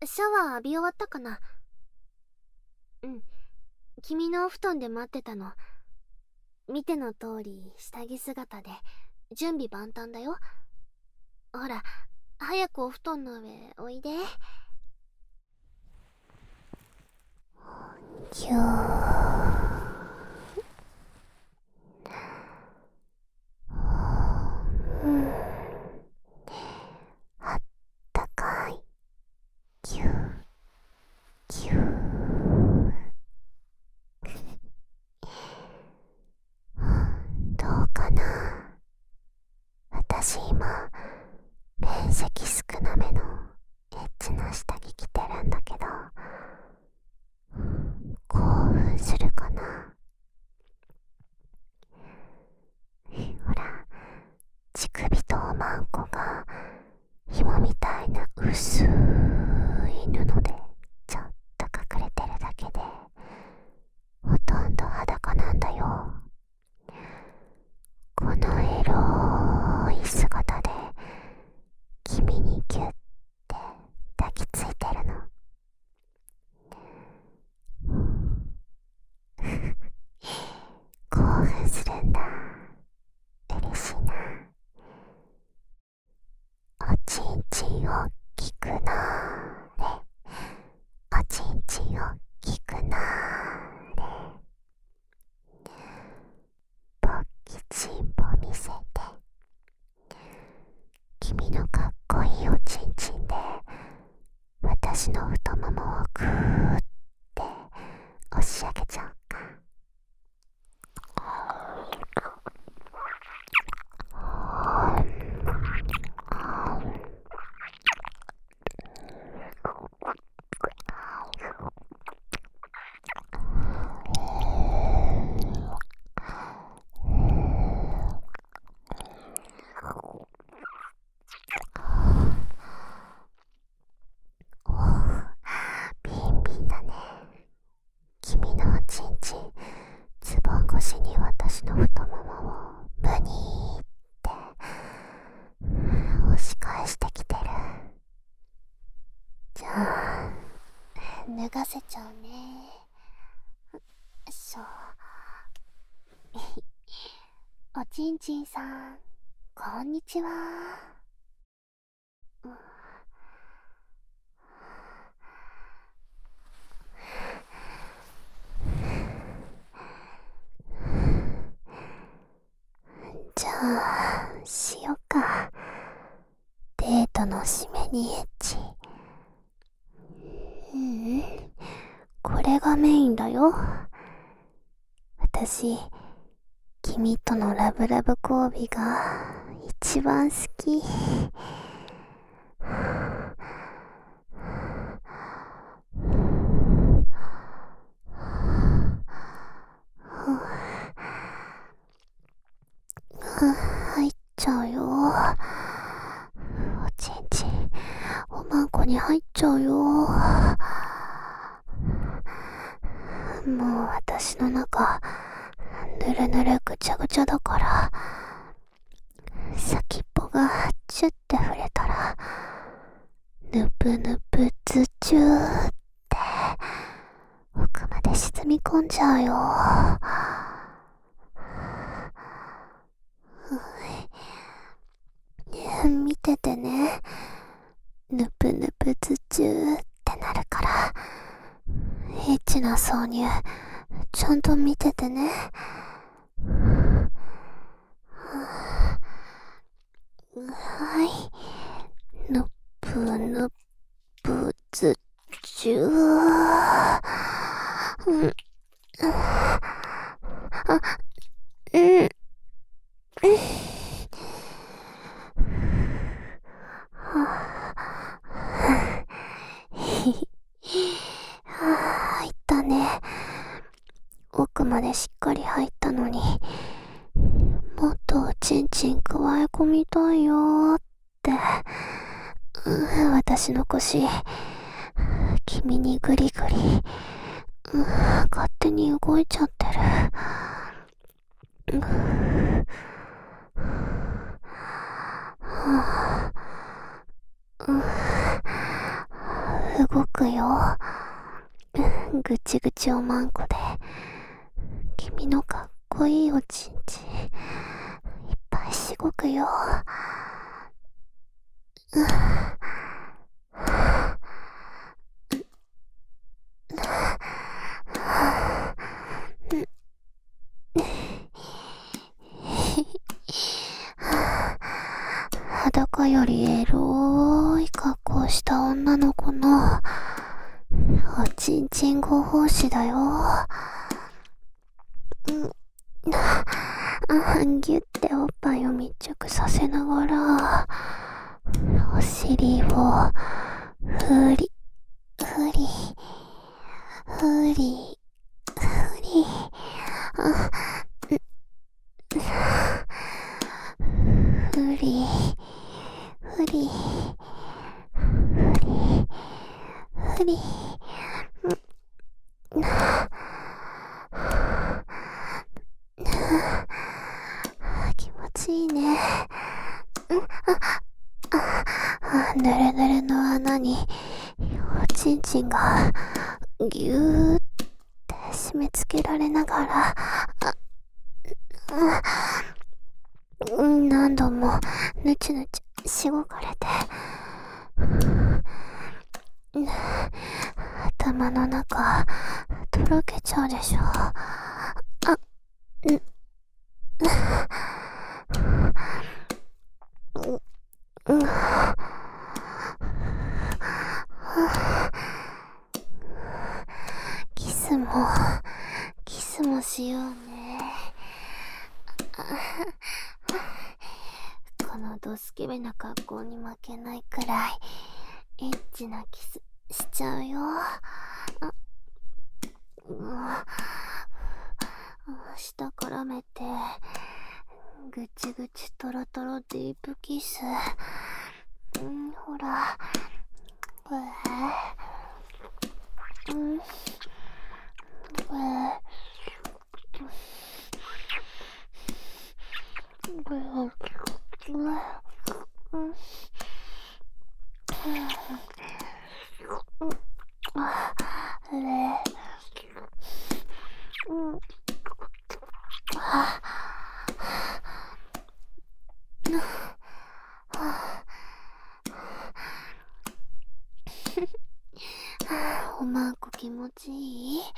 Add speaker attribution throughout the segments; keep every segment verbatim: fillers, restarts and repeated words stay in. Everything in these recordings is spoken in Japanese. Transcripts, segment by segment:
Speaker 1: シャワー浴び終わったかな。うん。君のお布団で待ってたの。見ての通り下着姿で準備万端だよ。ほら、早くお布団の上おいで。ぎゅー。うん。あったかい。ぎゅーぎゅー。どうかな。私今面積少なめのエッチな下着着てるんだけど、興奮するかな。ほら、乳首とおまんこが紐みたいな薄い布でちょっと隠れてるだけでほとんど裸なんだよ。このエロい姿で君にギュッて抱きついてるの。興奮するんだ。嬉しいな。おちんちんおっきくなーれ。おちんちんおっきくなーれ。ポッキチンポ見せて。君のかっこいいおちんちんで私の太ももをグーって押し上げちゃおうか。おう、ビンビンだね。君のおちんちんズボン越しに私の太ももをムニーって押し返してきてる。じゃあ脱がせちゃうね。そう。おちんちんさん、こんにちは。うん。じゃあしよっか。デートの締めにエッチ。ううん、これがメインだよ。私、君とのラブラブ交尾が一番好き。入っちゃうよ。おちんちんおまんこに入っちゃうよ。もう私の中ぬるぬるぐちゃぐちゃだから、先っぽがチュッて触れたらぬぷぬぷズチューって奥まで沈み込んじゃうよ。見ててね。ぬぷぬぷズチューってなるから、エッチな挿入ちゃんと見ててね。はい、ぬぷぬぷズチュー。うん、あ、うん、うん。入ったね。奥までしっかり入ったのに、もっとおちんちんくわえ込みたいよーって、うん、私の腰君にグリグリ、うん、勝手に動いちゃってる。うん、はあ、うん、 動くよ。ぐちぐちおまんこで君のかっこいいおちんちんいっぱいしごくよ。裸よりエロい格好した女の子のおちんちんご奉仕だよ。うん、ぎゅっておっぱいを密着させながらお尻をふりふりふりふり、あふりふりふりふり、気持ちいいね。ぬるぬるの穴におちんちんがぎゅーって締め付けられながら、何度もぬちぬちしごかれて、頭の中とろけちゃうでしょ。あ、ん、うん、キスもキスもしようね。このドスケベな格好に負けないくらいエッチなキスしちゃうよ。あ、うん、下からめてぐちぐちトロトロディープキス、うん、ほら、うえ、うん、うえ、うえ、うん、あれ、うん、あ、おまんこ気持ちいい？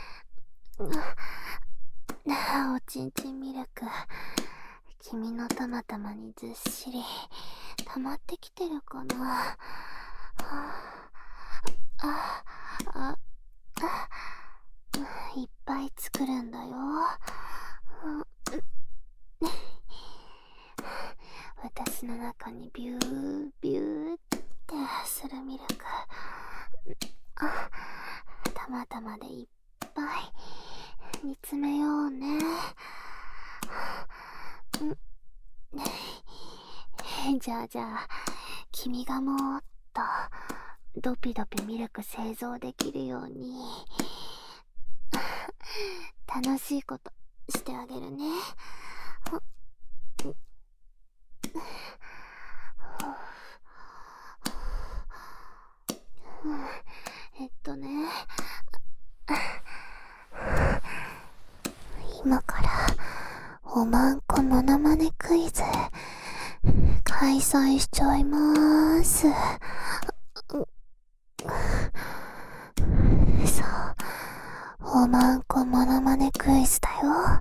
Speaker 1: おちんちんミルク君のたまたまにずっしり溜まってきてるかな。あああ、いっぱい作るんだよ。私の中にビュービューってするミルク、あ、たまたまでいっぱい煮詰めようね。じゃあじゃあ君がもっとドピドピミルク製造できるように楽しいことしてあげるね。えっとね、今からおまんこモノマネクイズ開催しちゃいまーす。そう、おまんこモノマネクイズだよ。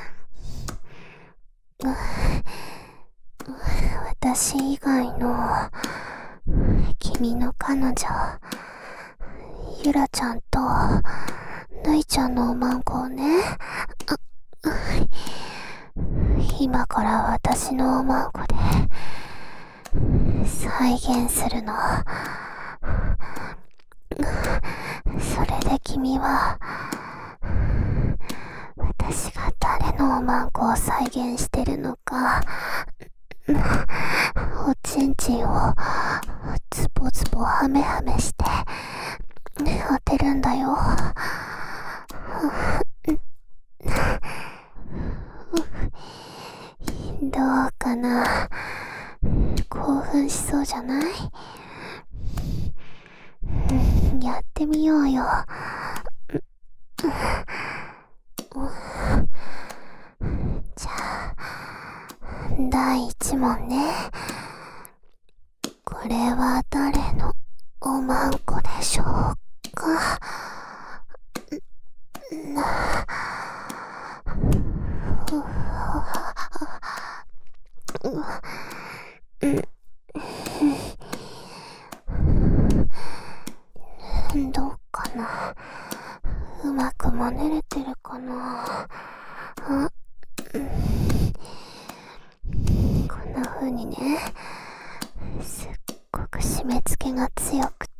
Speaker 1: 私以外の君の彼女ゆらちゃんとぬいちゃんのおまんこをね、今から私のおまんこで再現するの。それで君は私が誰のおまんこを再現してるのかおちんちんをズボズボハメハメして当てるんだよ。どうかな、興奮しそうじゃない？ やってみようよ。じゃあ、だいいち問ね。これは誰のおまんこでしょうか。どうかな。うまく真似れてるかな。あ、うん、こんな風にね、すっごく締め付けが強くって、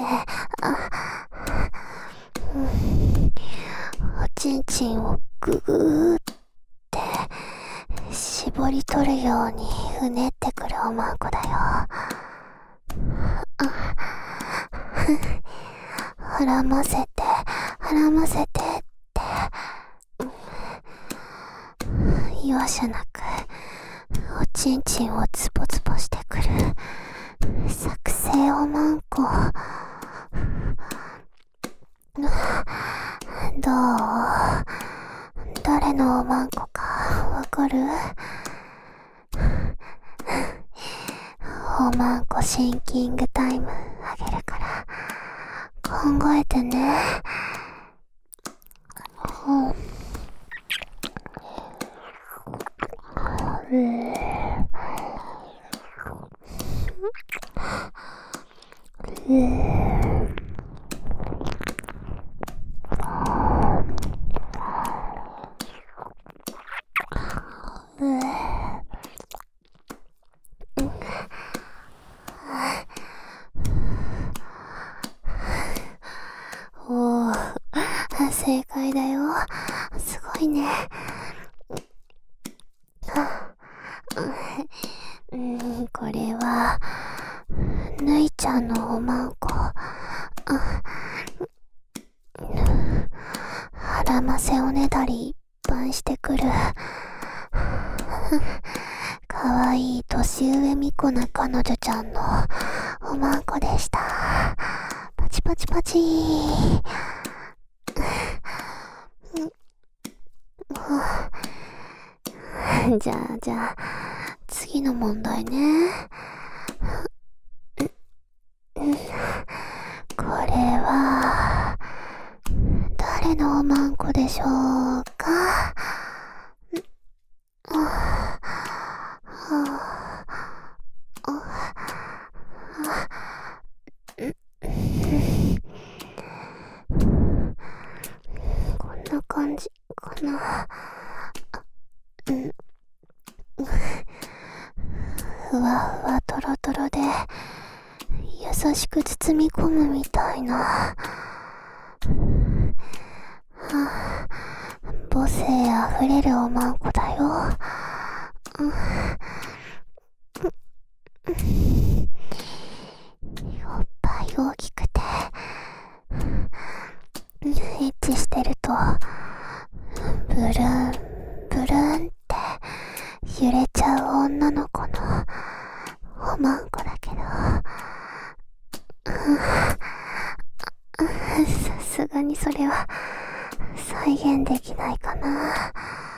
Speaker 1: あ、うん、おちんちんをググーって絞り取るようにうねってくるおまんこだよ。あ、はらませてはらませてって、うん、容赦なくおちんちんをズボズボしてくる作成おまんこ。どう？誰のおまんこかわかる？おまんこシンキングタイムあげるから考えてね。うん。うん。おー、正解だよ。すごいね。うん、これはぬいちゃんのおまんこ。はらませおねだりいっぱいしてくるかわいい年上みこな彼女ちゃんのおまんこでした。パチパチパチー。じゃあじゃあ次の問題ね。これは誰のおまんこでしょうか。こんな感じかな。うん、ふわふわとろとろで優しく包み込むみたいな、はあ、母性あふれるおまんこだよ。うん、おっぱい大きくてエッチしてるとブルンブルンって揺れちゃう女の子のおまんこだけど、さすがにそれは再現できないかな。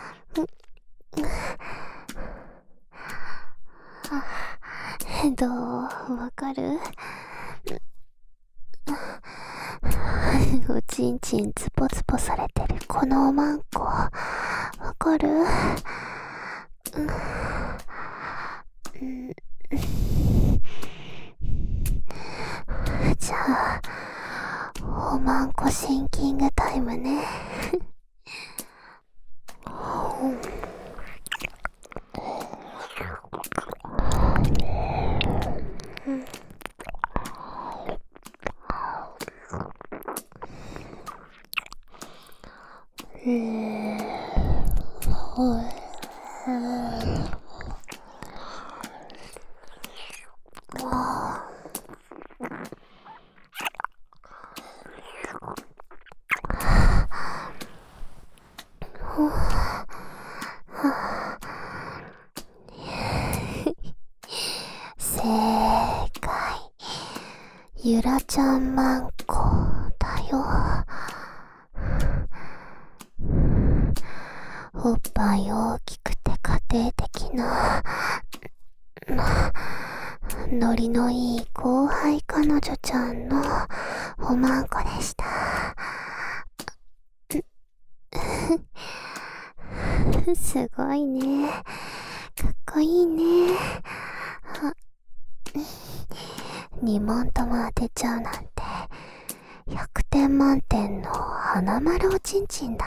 Speaker 1: どう？わかる？おちんちんズポズポされてるこのおまんこわかる？うん、じゃあおまんこシンキングタイムね。うん、 ゆらちゃんマンコだよ。おっぱい大きくて家庭的なノリのいい後輩彼女ちゃんのおまんこでした。すごいね。かっこいいね。にもんとも当てちゃうなんてひゃくてん満点の花丸おちんちんだ。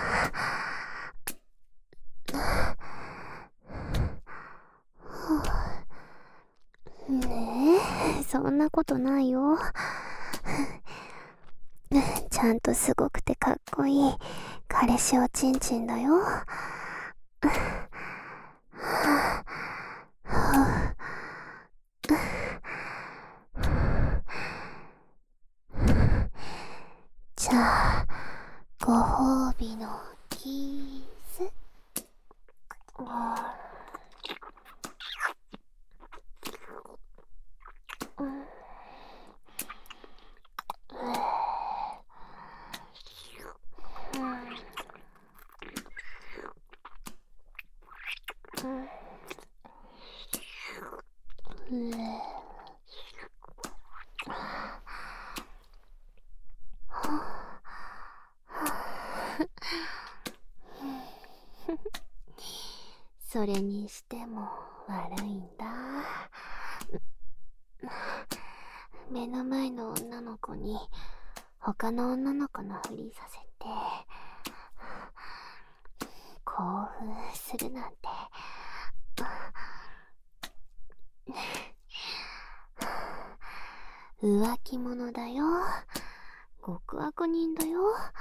Speaker 1: ねえ、そんなことないよ。ちゃんとすごくてかっこいい彼氏おちんちんだよ。じゃあご褒美のキス。それにしても悪いんだ。目の前の女の子に他の女の子のふりさせて興奮するなんて。浮気者だよ。極悪人だよ。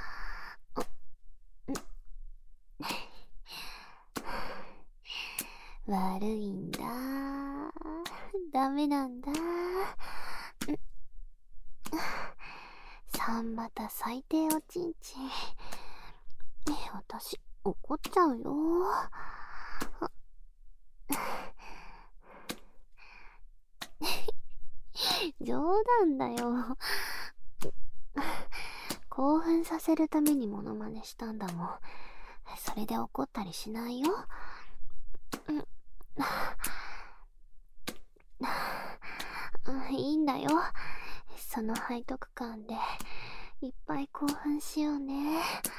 Speaker 1: 悪いんだ。ダメなんだ。三股最低おちんちん。私怒っちゃうよ。冗談だよ。興奮させるためにモノマネしたんだもん。それで怒ったりしないよ。いいんだよ。その背徳感でいっぱい興奮しようね。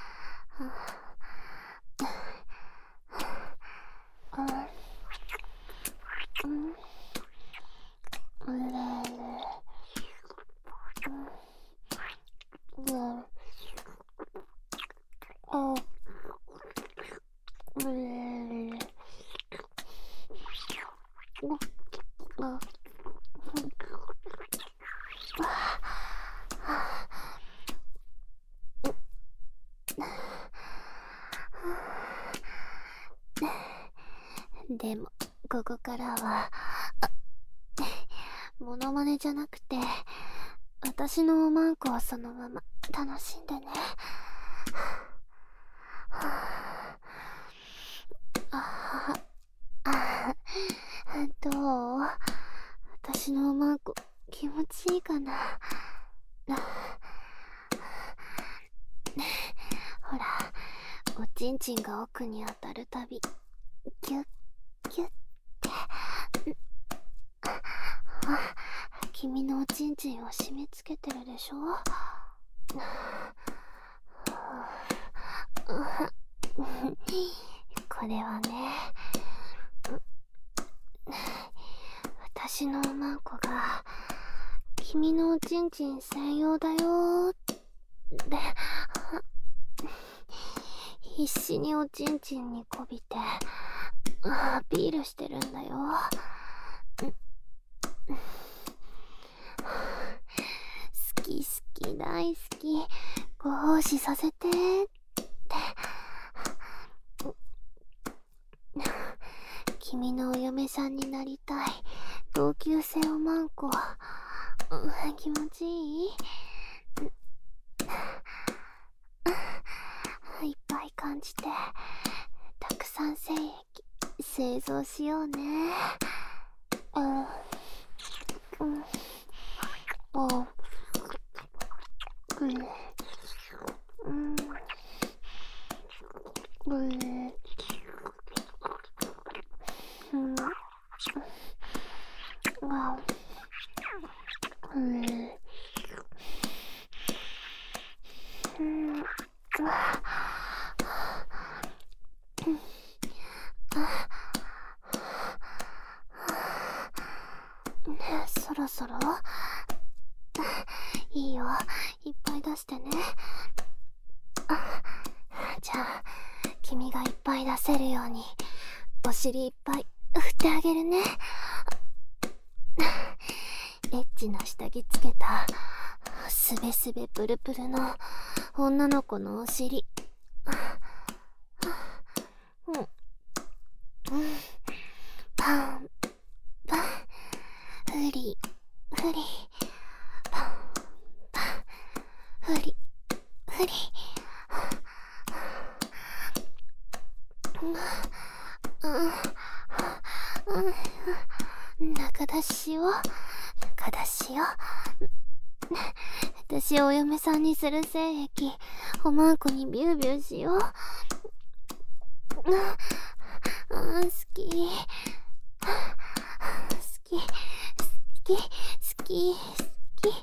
Speaker 1: でもここからはモノマネじゃなくて私のおまんこをそのまま楽しんでね。どう？私のおまんこ気持ちいいかな。ほら、おちんちんが奥に当たるたびギュッギュッって君のおちんちんを締め付けてるでしょ。これはね、私のおまんこが君のおちんちん専用だよーって必死におちんちんにこびてアピールしてるんだよ。好き好き大好きご奉仕させてって君のお嫁さんになりたい同級生おまんこ、気持ちいい？いっぱい感じてたくさん精液製造しようね。うんうんうんあ、うん、うん、あ、ねえ、そろそろいいよ、いっぱい出してね。じゃあ君がいっぱい出せるようにお尻いっぱい振ってあげるね。エッチな下着つけたすべすべプルプルの女の子のお尻、うん、うん、パンパン、フリフリ、パンパン、フリフリ、うん、うん、中出しよ、中出しよ。私をお嫁さんにする精液おまんこにビュービューしよう。うん、好き好き好き好き好き。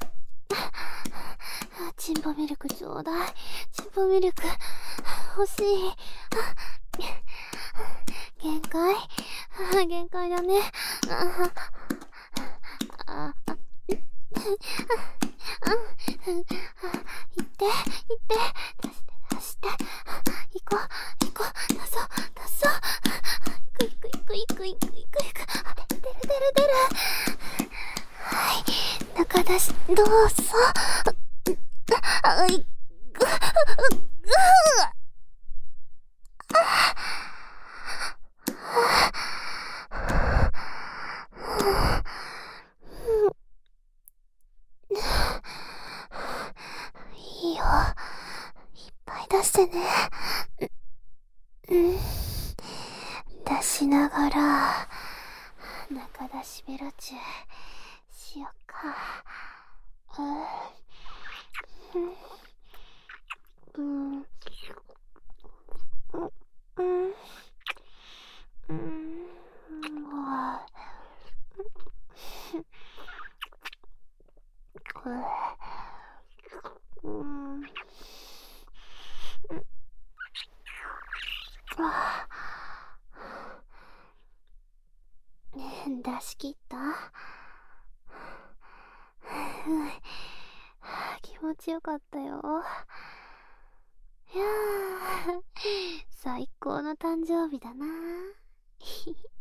Speaker 1: チンポミルクちょうだい、チンポミルク欲しい。限界限界だね。ああ、行って行って出して出して、行こう行こう、出そう出そう、行く行く行く行く行く行く、出る出る出る。はい、中出しどうぞ。あいっ、いいよ、いっぱい出してね。うん、出しながら中出しベロチューしよっか。うん、うん、うん、うん、うん、出し切った？気持ちよかったよ。いやー、最高の誕生日だな。